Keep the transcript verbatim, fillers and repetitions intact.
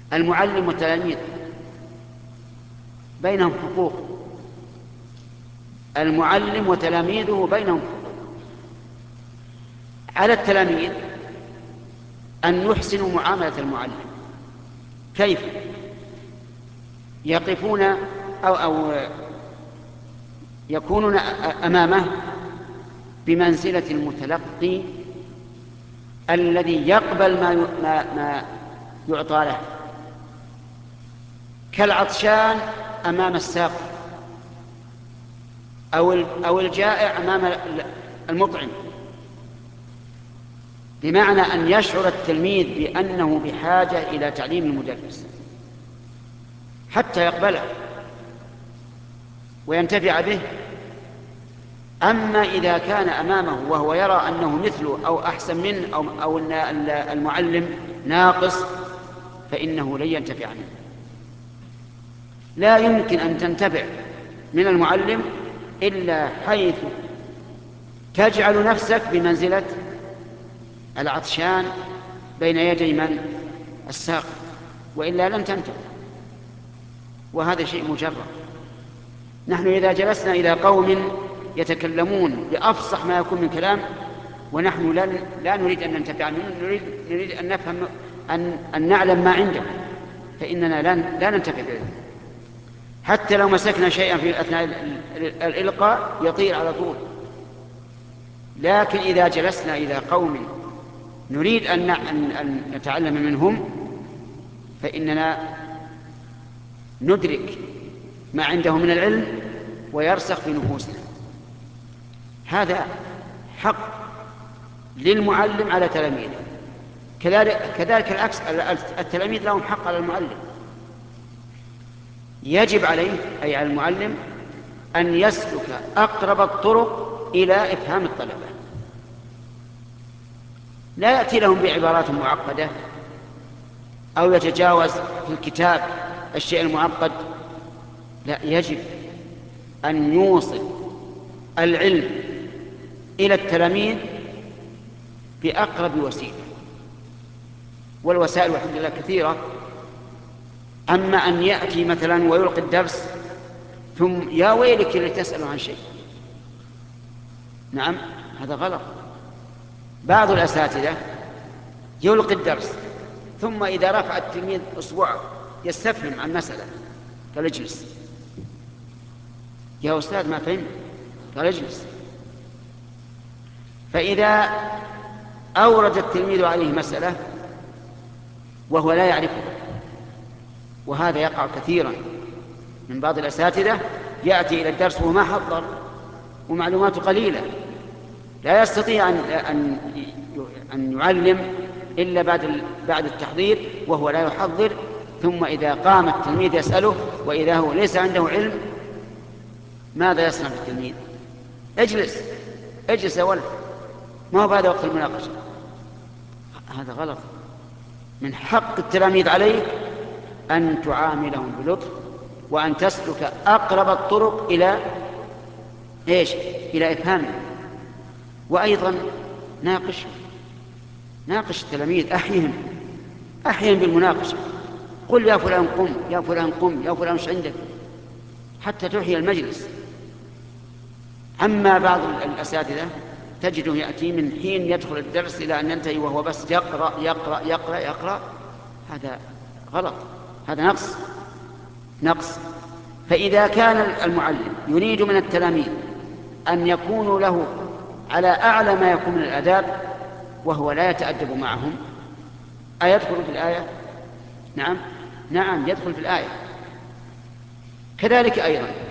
المعلم والتلاميذ بينهم حقوق، المعلم وتلاميذه بينهم حقوق. على التلاميذ أن يحسنوا معاملة المعلم. كيف؟ يقفون أو, أو يكونون أمامه بمنزلة المتلقي الذي يقبل ما ما ما يعطى له، كالعطشان أمام الساقي، أو أو الجائع أمام المطعم، بمعنى أن يشعر التلميذ بأنه بحاجة إلى تعليم المدرس حتى يقبله وينتفع به. أما إذا كان أمامه وهو يرى أنه مثله أو أحسن منه أو, أو أن المعلم ناقص، فإنه لن ينتفع منه. لا يمكن أن تنتفع من المعلم إلا حيث تجعل نفسك بمنزلة العطشان بين يدي من؟ الساق، وإلا لن تنتفع. وهذا شيء مجرد. نحن إذا جلسنا إلى قوم يتكلمون بأفصح ما يكون من كلام ونحن لا, لا نريد أن ننتفع منه، نريد, نريد أن نفهم أن, أن نعلم ما عنده، فإننا لا, لا ننتفع به. حتى لو مسكنا شيئا في أثناء الإلقاء يطير على طول. لكن إذا جلسنا إلى قوم نريد أن, أن نتعلم منهم فإننا ندرك ما عنده من العلم ويرسخ في نفوسنا. هذا حق للمعلم على تلاميذه، كذلك, كذلك العكس، التلاميذ لهم حق على المعلم. يجب عليه أي على المعلم أن يسلك أقرب الطرق إلى إفهام الطلبة، لا يأتي لهم بعبارات معقدة أو يتجاوز في الكتاب الشيء المعقد. لا، يجب أن يوصل العلم إلى التلاميذ بأقرب وسيلة، والوسائل والحمد لله كثيرة. أما أن يأتي مثلا ويلقي الدرس ثم يا ويلك اللي تسأل عن شيء، نعم هذا غلط. بعض الأساتذة يلقي الدرس ثم إذا رفع التلميذ أصبعه يستفهم عن مسألة قال اجلس، يا أستاذ ما فهمت، قال اجلس. فإذا أورد التلميذ عليه مسألة وهو لا يعرفها، وهذا يقع كثيرا من بعض الأساتذة، يأتي إلى الدرس وما حضر ومعلوماته قليلة، لا يستطيع أن, أن, أن يعلم إلا بعد, بعد التحضير وهو لا يحضر. ثم إذا قام التلميذ يسأله وإذا هو ليس عنده علم، ماذا يصنع بالتلميذ؟ اجلس اجلس يا ولد، ما هو بهذا وقت المناقشة. هذا غلط. من حق التلاميذ عليك أن تعاملهم بلطف وأن تسلك أقرب الطرق إلى إيش؟ إلى إفهامهم. وأيضا ناقشهم، ناقش التلاميذ، أحيهم أحيهم بالمناقشة. قل يا فلان قم، يا فلان قم، يا فلان ايش عندك، حتى تحيي المجلس. أما بعض الأساتذة تجده يأتي من حين يدخل الدرس إلى أن ينتهي وهو بس يقرأ يقرأ يقرأ يقرأ. هذا غلط، هذا نقص نقص. فإذا كان المعلم يريد من التلاميذ أن يكونوا له على أعلى ما يكون من الآداب وهو لا يتأدب معهم، أيدخل في الآية؟ نعم نعم يدخل في الآية. كذلك أيضا